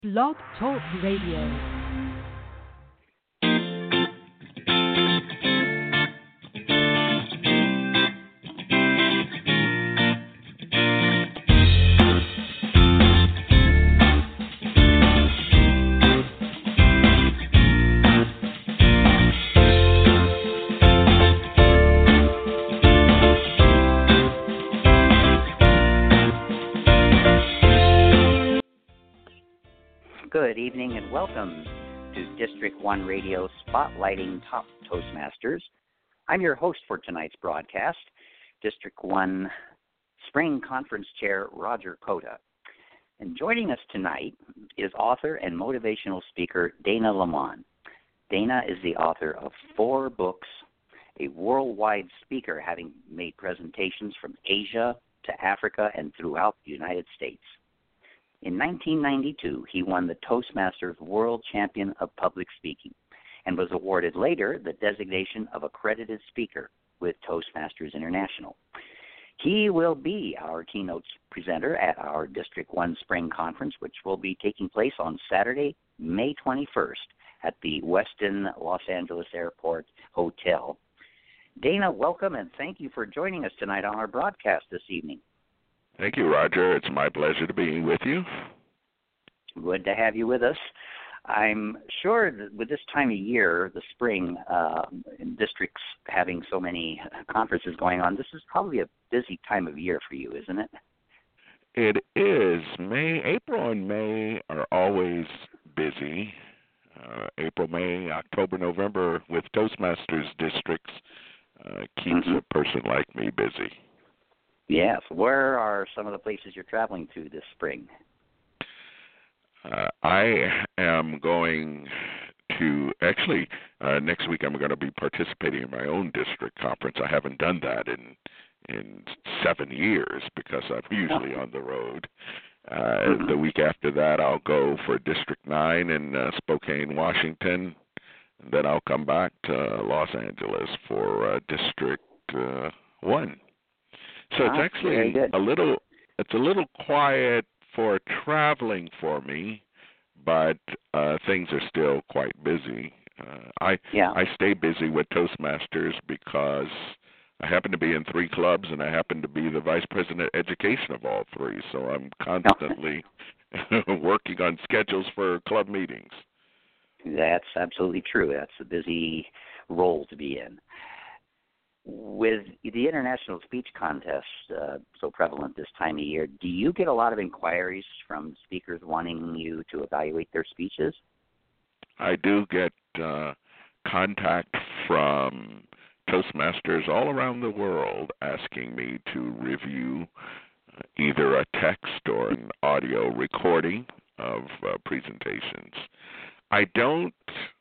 Blog Talk Radio. Good evening and welcome to District 1 Radio Spotlighting Top Toastmasters. I'm your host for tonight's broadcast, District 1 Spring Conference Chair Roger Cota. And joining us tonight is author and motivational speaker Dana Lamont. Dana is the author of 4 books, a worldwide speaker having made presentations from Asia to Africa and throughout the United States. In 1992, he won the Toastmasters World Champion of Public Speaking and was awarded later the designation of accredited speaker with Toastmasters International. He will be our keynote presenter at our District 1 Spring Conference, which will be taking place on Saturday, May 21st at the Westin Los Angeles Airport Hotel. Dana, welcome, and thank you for joining us tonight on our broadcast this evening. Thank you, Roger. It's my pleasure to be with you. Good to have you with us. I'm sure that with this time of year, the spring, districts having so many conferences going on, this is probably a busy time of year for you, isn't it? It is. April and May are always busy. April, May, October, November with Toastmasters districts keeps a person like me busy. Yes. Where are some of the places you're traveling to this spring? I am going to, next week I'm going to be participating in my own district conference. I haven't done that in 7 years because I'm usually on the road. The week after that I'll go for District 9 in Spokane, Washington. And then I'll come back to Los Angeles for District 1. So it's actually a little quiet for traveling for me, but things are still quite busy. I stay busy with Toastmasters because I happen to be in 3 clubs and I happen to be the vice president of education of all 3. So I'm constantly working on schedules for club meetings. That's absolutely true. That's a busy role to be in. With the International Speech Contest so prevalent this time of year, do you get a lot of inquiries from speakers wanting you to evaluate their speeches? I do get contact from Toastmasters all around the world asking me to review either a text or an audio recording of presentations. I don't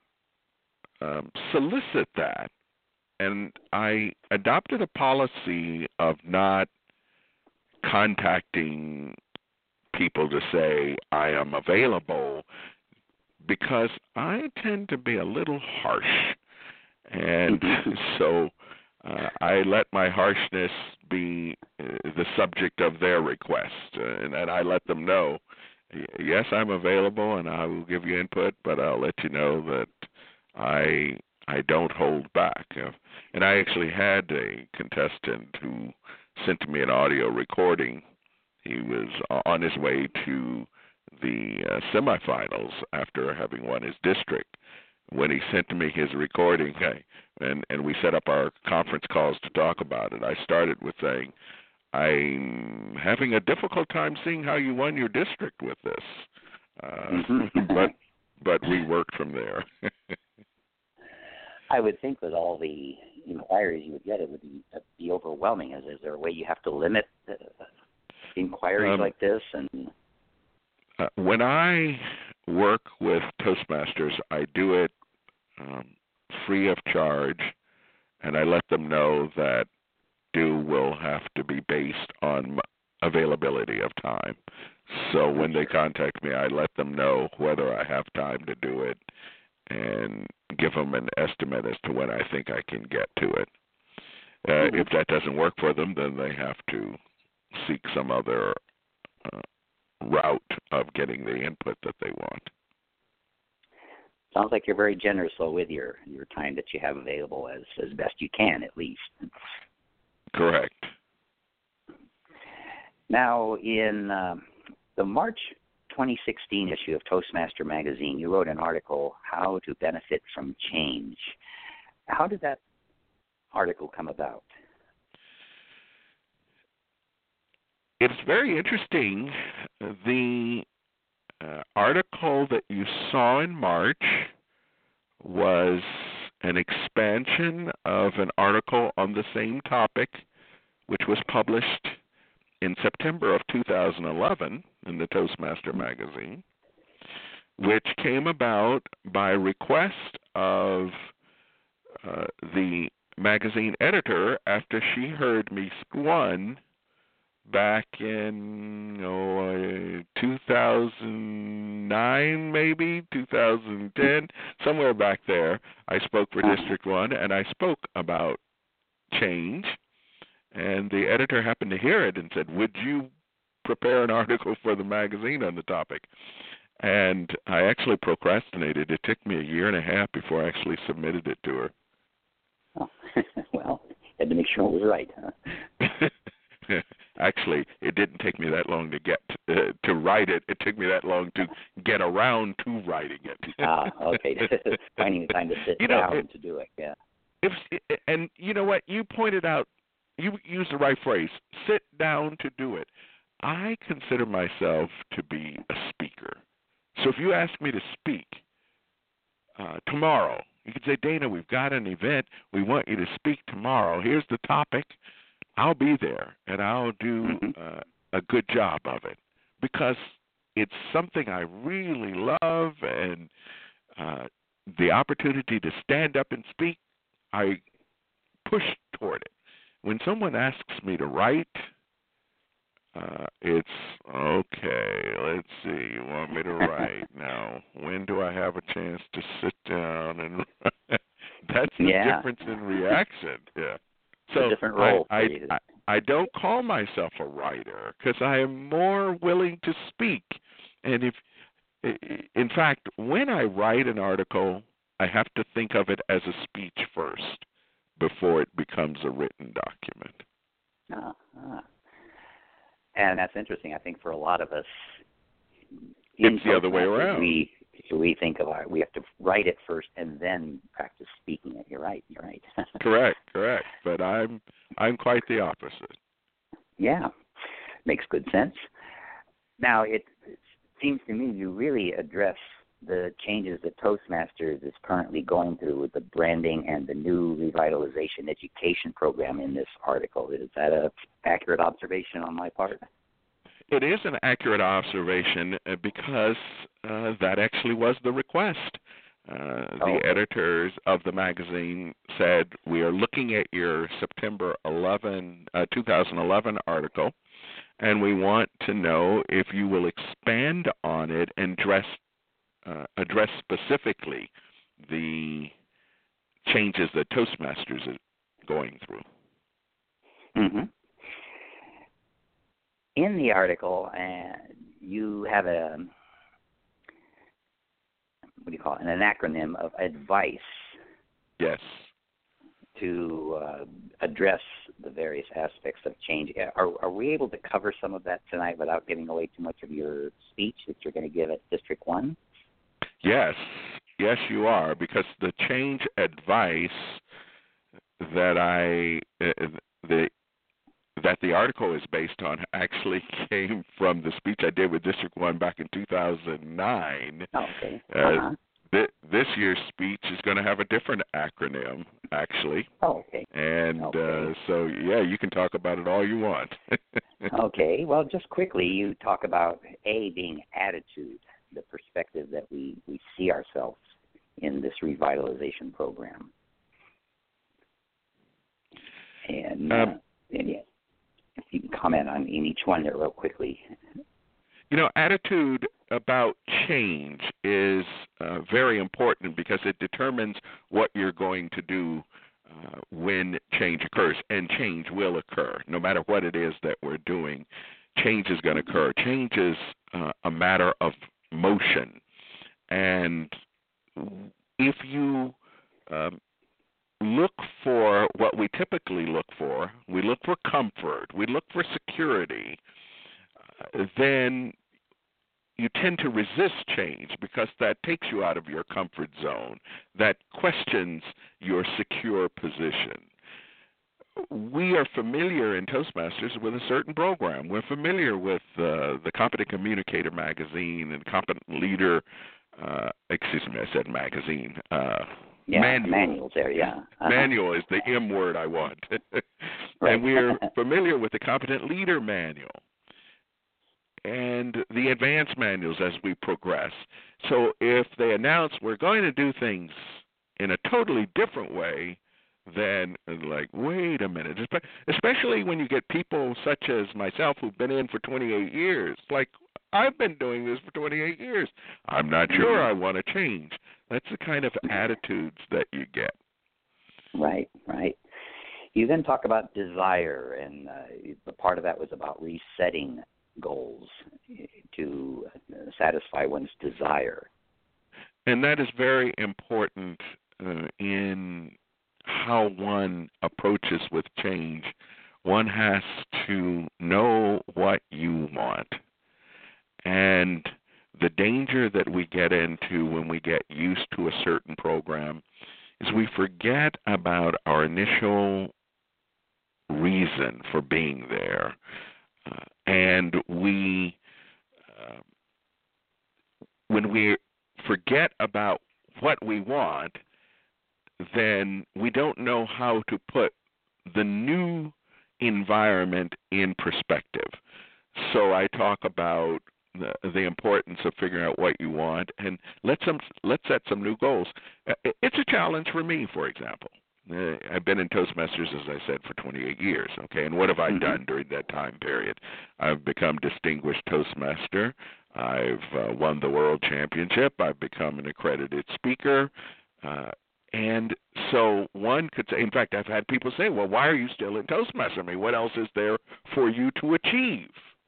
solicit that. And I adopted a policy of not contacting people to say I am available because I tend to be a little harsh. And so I let my harshness be the subject of their request. And I let them know, yes, I'm available and I will give you input, but I'll let you know that I don't hold back. And I actually had a contestant who sent me an audio recording. He was on his way to the semifinals after having won his district. When he sent me his recording, and we set up our conference calls to talk about it, I started with saying, I'm having a difficult time seeing how you won your district with this. But we worked from there. I would think with all the inquiries you would get, it would be overwhelming. Is there a way you have to limit inquiries like this? And when I work with Toastmasters, I do it free of charge, and I let them know that due will have to be based on availability of time. So when they contact me, I let them know whether I have time to do it and give them an estimate as to when I think I can get to it. If that doesn't work for them, then they have to seek some other route of getting the input that they want. Sounds like you're very generous, though, with your time that you have available as best you can, at least. Correct. Now, in the March 2016 issue of Toastmaster magazine, you wrote an article, How to Benefit from Change. How did that article come about? It's very interesting. The article that you saw in March was an expansion of an article on the same topic, which was published in September of 2011 in the Toastmaster magazine, which came about by request of the magazine editor after she heard me one back in 2009, maybe 2010, somewhere back there. I spoke for District 1, and I spoke about change, and the editor happened to hear it and said, would you prepare an article for the magazine on the topic? And I actually procrastinated. It took me a year and a half before I actually submitted it to her. Oh, well, had to make sure it was right, huh? Actually, it didn't take me that long to get to write it. It took me that long to get around to writing it. Okay. Finding the time to sit down to do it, yeah. And you know what? You pointed out, you used the right phrase, sit down to do it. I consider myself to be a speaker. So if you ask me to speak tomorrow, you could say, Dana, we've got an event. We want you to speak tomorrow. Here's the topic. I'll be there, and I'll do a good job of it because it's something I really love, and the opportunity to stand up and speak, I push toward it. When someone asks me to write, it's, okay, let's see, you want me to write. Now, when do I have a chance to sit down and write? That's the difference in reaction, yeah. So different role I don't call myself a writer because I am more willing to speak. And in fact, when I write an article, I have to think of it as a speech first before it becomes a written document. And that's interesting. I think for a lot of us, it's the other way around. We think of we have to write it first and then practice speaking it. You're right. Correct. But I'm quite the opposite. Yeah, makes good sense. Now it seems to me you really address the changes that Toastmasters is currently going through with the branding and the new revitalization education program in this article. Is that an accurate observation on my part? It is an accurate observation because that actually was the request. The editors of the magazine said, we are looking at your September 2011 article, and we want to know if you will expand on it and address specifically the changes that Toastmasters is going through. Mm-hmm. In the article, you have an acronym of ADVICE. Yes. To address the various aspects of change. Are we able to cover some of that tonight without giving away too much of your speech that you're going to give at District 1? Yes, you are, because the change advice that the article is based on actually came from the speech I did with District 1 back in 2009. Okay. This year's speech is going to have a different acronym, actually. Oh, okay. And so, you can talk about it all you want. Okay. Well, just quickly, you talk about A, being attitude, the perspective that we see ourselves in this revitalization program. And if you can comment on in each one there real quickly. Attitude about change is very important because it determines what you're going to do when change occurs, and change will occur. No matter what it is that we're doing, change is going to occur. Change is a matter of motion. And if you look for what we typically look for, we look for comfort, we look for security, then you tend to resist change because that takes you out of your comfort zone, that questions your secure position. We are familiar in Toastmasters with a certain program. We're familiar with the Competent Communicator magazine and Competent Leader, I said magazine. Manuals there, yeah. Manual is the M word I want. Right. And we're familiar with the Competent Leader manual and the advanced manuals as we progress. So if they announce we're going to do things in a totally different way, then like, wait a minute, especially when you get people such as myself who've been in for 28 years, like I've been doing this for 28 years. I'm not sure I want to change. That's the kind of attitudes that you get. Right. You then talk about desire, and the part of that was about resetting goals to satisfy one's desire. And that is very important in how one approaches with change. One has to know what you want. And the danger that we get into when we get used to a certain program is we forget about our initial reason for being there. And when we forget about what we want, then we don't know how to put the new environment in perspective. So I talk about the importance of figuring out what you want, and let's set some new goals. It's a challenge for me, for example. I've been in Toastmasters, as I said, for 28 years, okay? And what have I done during that time period? I've become Distinguished Toastmaster. I've won the World Championship. I've become an accredited speaker. And so one could say, in fact, I've had people say, well, why are you still in Toastmasters? I mean, what else is there for you to achieve?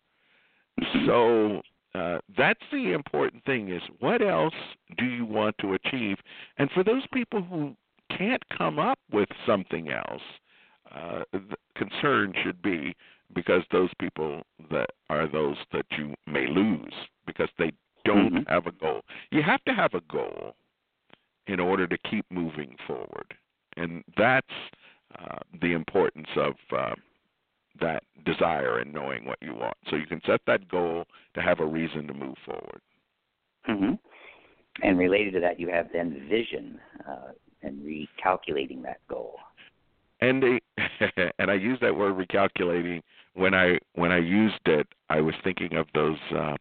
So that's the important thing is, what else do you want to achieve? And for those people who can't come up with something else, the concern should be because those people that are those that you may lose because they don't have a goal. You have to have a goal in order to keep moving forward. And that's the importance of that desire and knowing what you want. So you can set that goal to have a reason to move forward. And related to that, you have then vision and recalculating that goal. And and I use that word recalculating. When I used it, I was thinking of those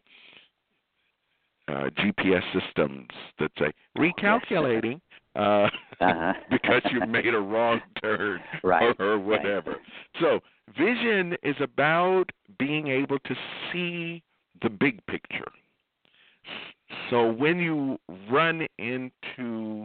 GPS systems that say recalculating because you made a wrong turn or whatever. So vision is about being able to see the big picture. So when you run into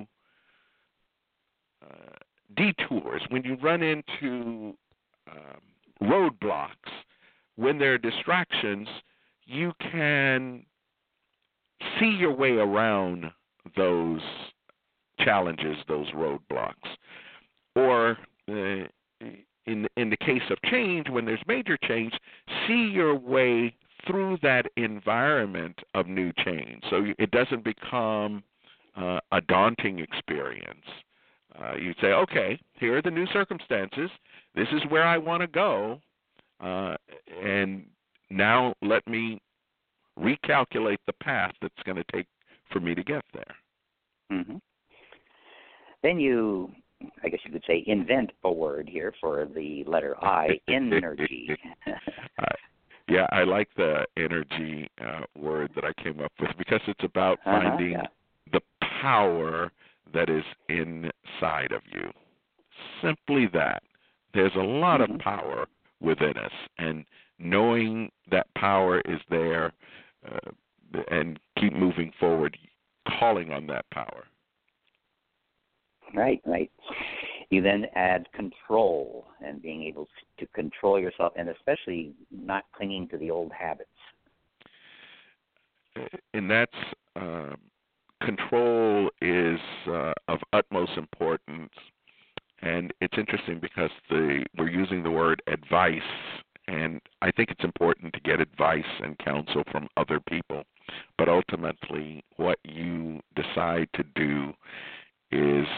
detours, when you run into roadblocks, when there are distractions, you can see your way around those challenges, those roadblocks. Or in the case of change, when there's major change, see your way through that environment of new change so it doesn't become a daunting experience. You say, okay, here are the new circumstances. This is where I want to go. And now let me recalculate the path that's going to take for me to get there. Then you, I guess you could say, invent a word here for the letter I, energy. Yeah, I like the energy word that I came up with because it's about finding the power that is inside of you. Simply that. There's a lot of power within us, and knowing that power is there and keep moving forward, calling on that power. Right. You then add control and being able to control yourself, and especially not clinging to the old habits. And that's control is of utmost importance. And it's interesting because we're using the word advice, and I think it's important to get advice and counsel from other people. But ultimately, what you decide to do is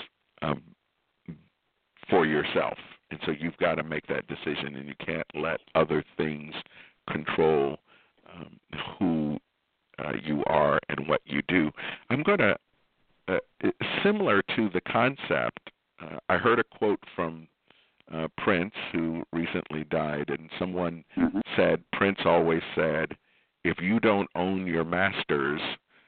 for yourself. And so you've got to make that decision, and you can't let other things control who you are and what you do. I'm going to, similar to the concept, I heard a quote from Prince, who recently died, and someone said, Prince always said, if you don't own your masters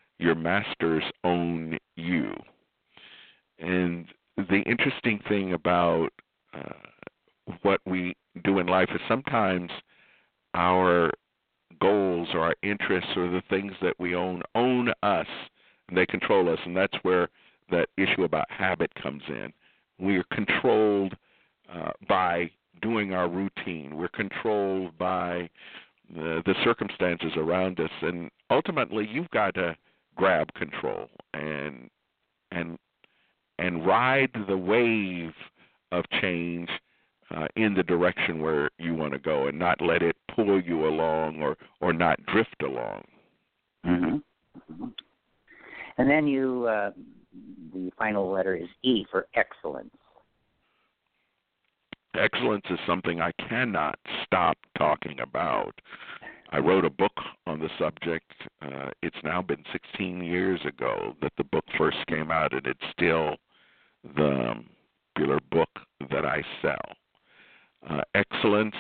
own you. And the interesting thing about what we do in life is sometimes our goals or our interests or the things that we own us, and they control us, and that's where that issue about habit comes in. We are controlled by doing our routine. We're controlled by the circumstances around us, and ultimately you've got to grab control and ride the wave of change in the direction where you want to go, and not let it pull you along or not drift along. Mm-hmm. Mm-hmm. And then the final letter is E for excellence. Excellence is something I cannot stop talking about. I wrote a book on the subject. It's now been 16 years ago that the book first came out, and it's still the popular book that I sell. Excellence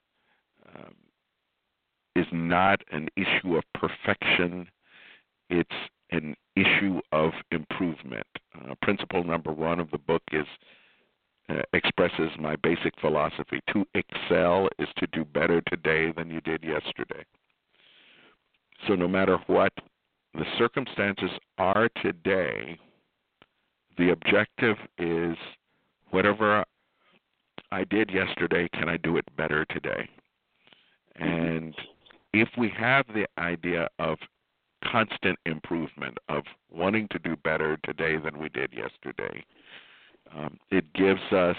is not an issue of perfection. It's an issue of improvement. Principle number 1 of the book expresses my basic philosophy. To excel is to do better today than you did yesterday. So no matter what the circumstances are today, the objective is whatever I did yesterday, can I do it better today? And if we have the idea of constant improvement, of wanting to do better today than we did yesterday, it gives us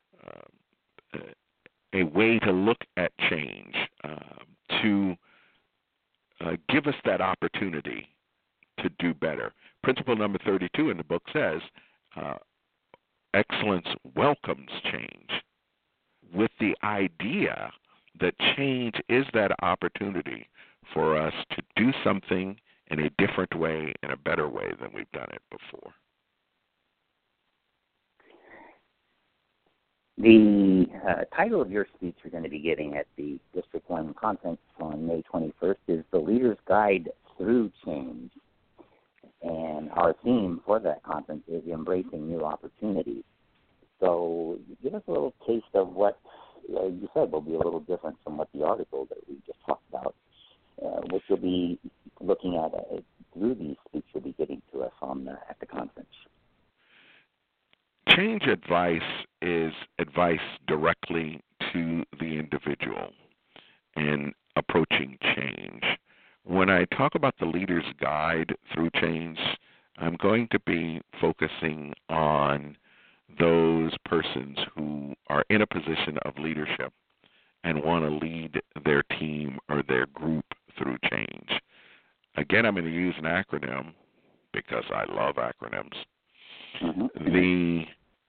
a way to look at change, to give us that opportunity to do better. Principle number 32 in the book says, excellence welcomes change, with the idea that change is that opportunity for us to do something in a different way, in a better way than we've done it before. The title of your speech you're going to be giving at the District 1 conference on May 21st is The Leader's Guide Through Change. And our theme for that conference is Embracing New Opportunities. So give us a little taste of what you said will be a little different from what the article that we just talked about, which you'll be looking at through the speech you'll be giving to us at the conference. Change advice is advice directly to the individual in approaching change. When I talk about the leader's guide through change, I'm going to be focusing on those persons who are in a position of leadership and want to lead their team or their group through change. Again, I'm going to use an acronym because I love acronyms. Mm-hmm.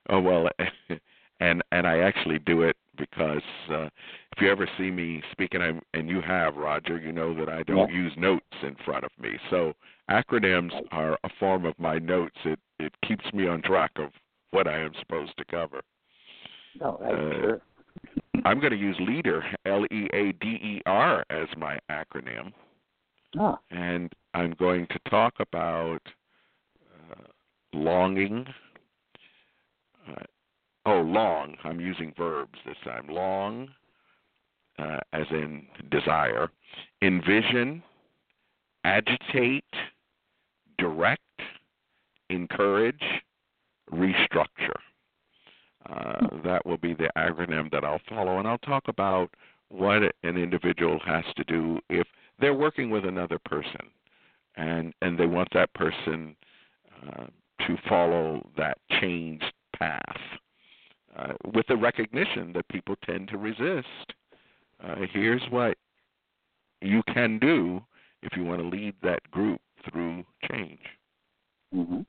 And I actually do it because if you ever see me speaking, and you have, Roger, you know that I don't use notes in front of me. So acronyms are a form of my notes. It keeps me on track of what I am supposed to cover. Sure. I'm going to use LEADER, LEADER, as my acronym. And I'm going to talk about longing. Long. I'm using verbs this time. Long, as in desire. Envision, agitate, direct, encourage, restructure. That will be the acronym that I'll follow, and I'll talk about what an individual has to do if they're working with another person, and they want that person to follow that changed path, with the recognition that people tend to resist. Here's what you can do if you want to lead that group through change. Mm-hmm.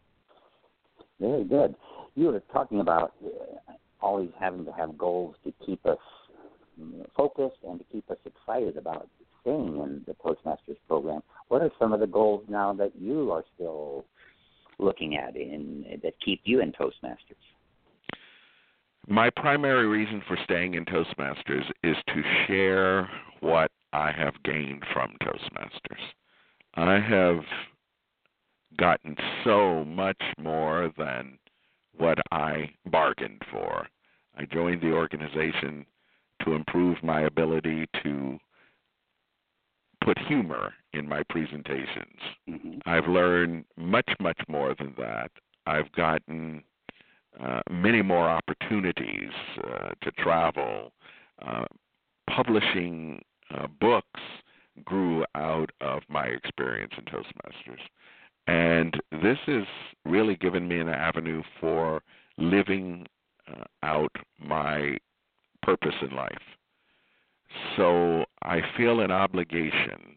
Very good. You were talking about always having to have goals to keep us focused and to keep us excited about staying in the Toastmasters program. What are some of the goals now that you are still looking at that keep you in Toastmasters? My primary reason for staying in Toastmasters is to share what I have gained from Toastmasters. I have gotten so much more than what I bargained for. I joined the organization to improve my ability to put humor in my presentations. Mm-hmm. I've learned much, much more than that. I've gotten many more opportunities to travel. Publishing books grew out of my experience in Toastmasters. And this has really given me an avenue for living out my purpose in life. So I feel an obligation,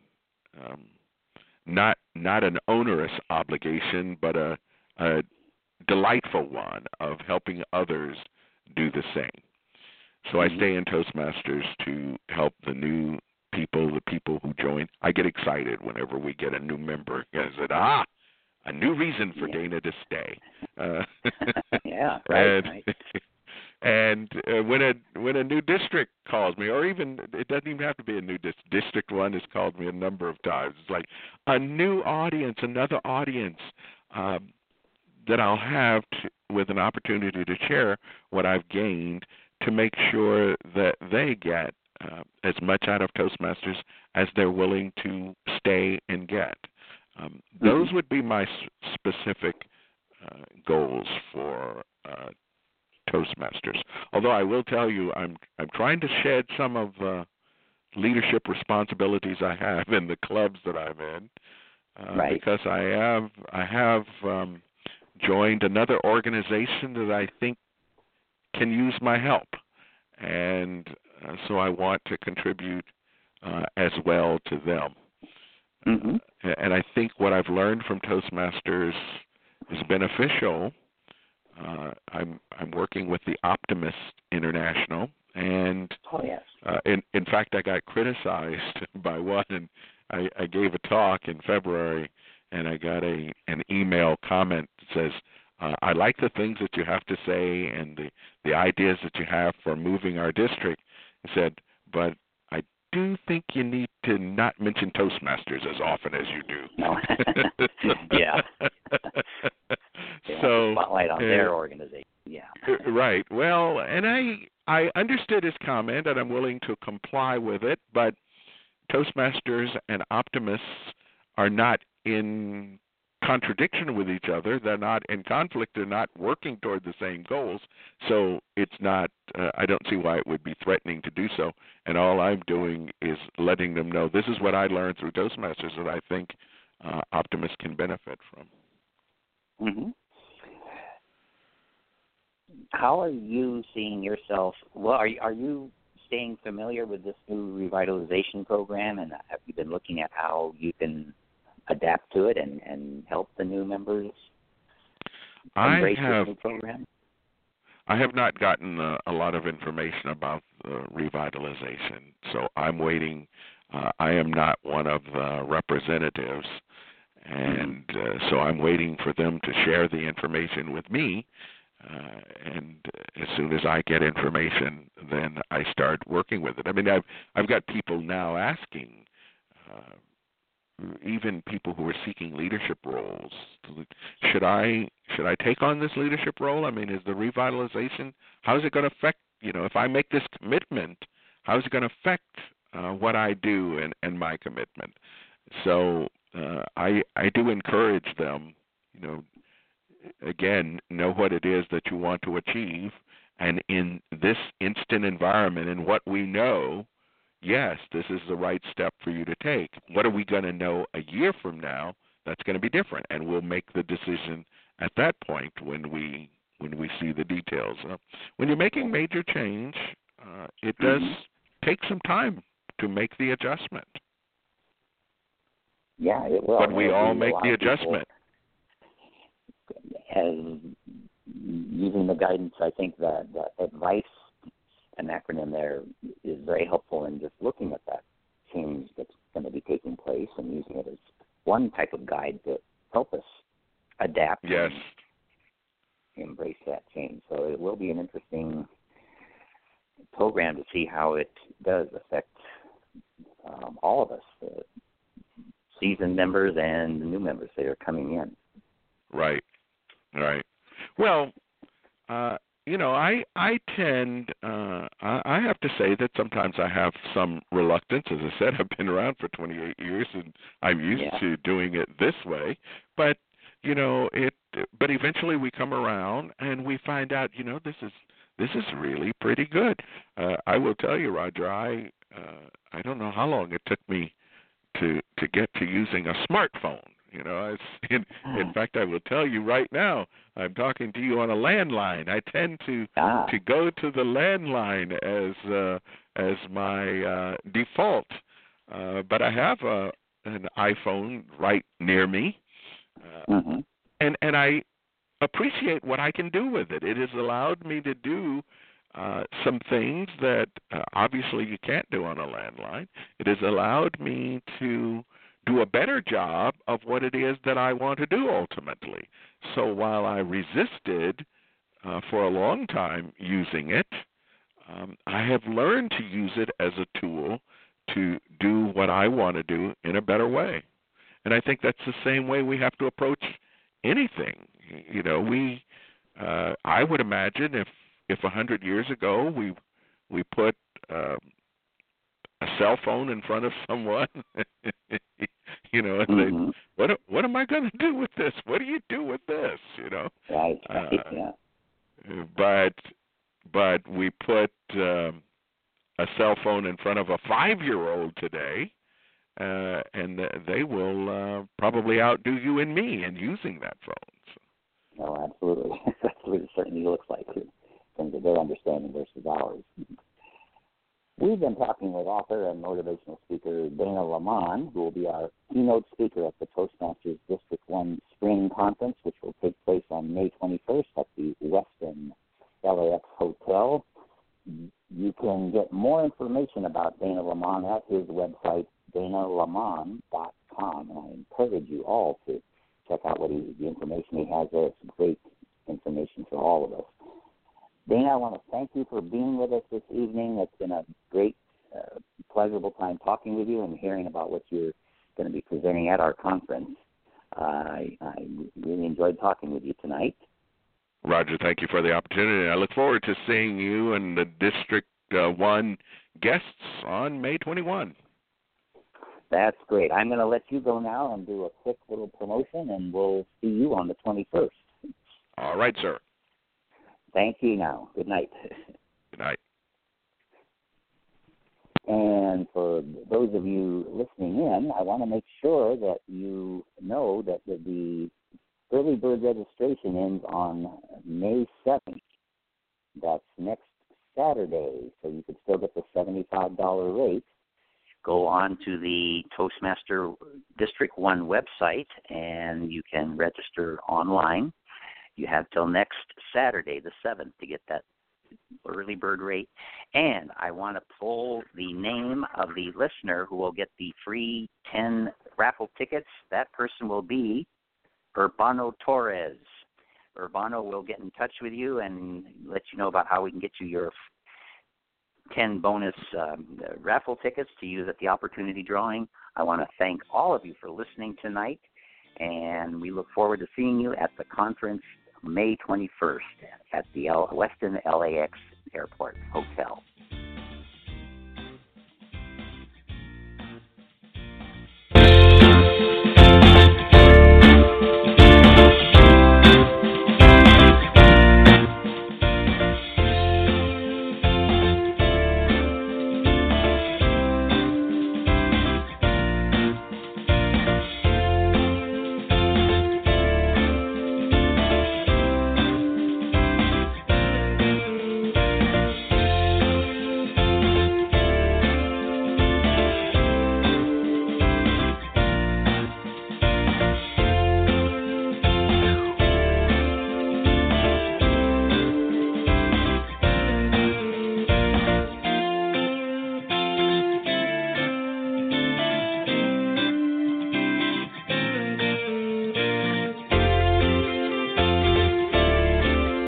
not an onerous obligation, but a delightful one of helping others do the same. So I stay in Toastmasters to help the new people, the people who join. I get excited whenever we get a new member. I said, a new reason for Dana to stay. Yeah, right. And when a new district calls me, or even it doesn't even have to be a new district one has called me a number of times. It's like a new audience, another audience that I'll have with an opportunity to share what I've gained to make sure that they get as much out of Toastmasters as they're willing to stay and get. Those would be my specific goals for Toastmasters. Although I will tell you, I'm trying to shed some of the leadership responsibilities I have in the clubs that I'm in, because I have joined another organization that I think can use my help, and so I want to contribute as well to them. Mm-hmm. And I think what I've learned from Toastmasters is beneficial. I'm working with the Optimist International, and in fact, I got criticized by one, and I gave a talk in February, and I got an email comment that says, I like the things that you have to say and the ideas that you have for moving our district. He said, but I do think you need to not mention Toastmasters as often as you do. No. Yeah. So spotlight on their organization. Yeah. Right. Well, and I understood his comment, and I'm willing to comply with it, but Toastmasters and Optimists are not in contradiction with each other. They're not in conflict. They're not working toward the same goals. So it's not, I don't see why it would be threatening to do so. And all I'm doing is letting them know this is what I learned through Toastmasters that I think Optimists can benefit from. Mm-hmm. How are you seeing yourself? Well, are you staying familiar with this new revitalization program, and have you been looking at how you can adapt to it and help the new members embrace this new program? I have not gotten a lot of information about the revitalization, so I'm waiting. I am not one of the representatives, and so I'm waiting for them to share the information with me. And as soon as I get information, then I start working with it. I mean, I've got people now asking, even people who are seeking leadership roles, should I take on this leadership role? I mean, is the revitalization, how is it going to affect, if I make this commitment, how is it going to affect what I do and my commitment? So I do encourage them, again, know what it is that you want to achieve And in this instant environment and what we know, yes, this is the right step for you to take. What are we going to know a year from now? That's going to be different, and we'll make the decision at that point when we see the details. When you're making major change, it does take some time to make the adjustment. Yeah, it will. But we all make the adjustment. As using the guidance, I think that advice, an acronym there, is very helpful in just looking at that change that's going to be taking place and using it as one type of guide to help us adapt. Yes. And embrace that change. So it will be an interesting program to see how it does affect all of us, the seasoned members and the new members that are coming in. Right. Well, I tend, I have to say that sometimes I have some reluctance. As I said, I've been around for 28 years, and I'm used to doing it this way. But, but eventually we come around and we find out, this is really pretty good. I will tell you, Roger, I don't know how long it took me to get to using a smartphone. In fact, I will tell you right now, I'm talking to you on a landline. I tend to go to the landline as my default, but I have an iPhone right near me, and I appreciate what I can do with it. It has allowed me to do some things that obviously you can't do on a landline. It has allowed me to do a better job of what it is that I want to do ultimately. So while I resisted for a long time using it, I have learned to use it as a tool to do what I want to do in a better way. And I think that's the same way we have to approach anything. I would imagine if 100 years ago we put a cell phone in front of someone, and what am I going to do with this? What do you do with this? Right. But we put a cell phone in front of a 5-year-old today, and they will probably outdo you and me in using that phone. Oh, absolutely. That's what it certainly looks like in terms of their understanding versus ours. We've been talking with author and motivational speaker Dana Lamon, who will be our keynote speaker at the Toastmasters District 1 Spring Conference, which will take place on May 21st at the Westin LAX Hotel. You can get more information about Dana Lamon at his website, danalamon.com, and I encourage you all to check out the information he has there. It's great information for all of us. Dana, I want to thank you for being with us this evening. It's been a great, pleasurable time talking with you and hearing about what you're going to be presenting at our conference. I really enjoyed talking with you tonight. Roger, thank you for the opportunity. I look forward to seeing you and the District 1 guests on May 21. That's great. I'm going to let you go now and do a quick little promotion, and we'll see you on the 21st. All right, sir. Thank you now. Good night. Good night. And for those of you listening in, I want to make sure that you know that the early bird registration ends on May 7th. That's next Saturday, so you could still get the $75 rate. Go on to the Toastmaster District 1 website, and you can register online. You have till next Saturday, the 7th, to get that early bird rate. And I want to pull the name of the listener who will get the free 10 raffle tickets. That person will be Urbano Torres. Urbano will get in touch with you and let you know about how we can get you your 10 bonus raffle tickets to use at the opportunity drawing. I want to thank all of you for listening tonight, and we look forward to seeing you at the conference May 21st at the Westin LAX Airport Hotel.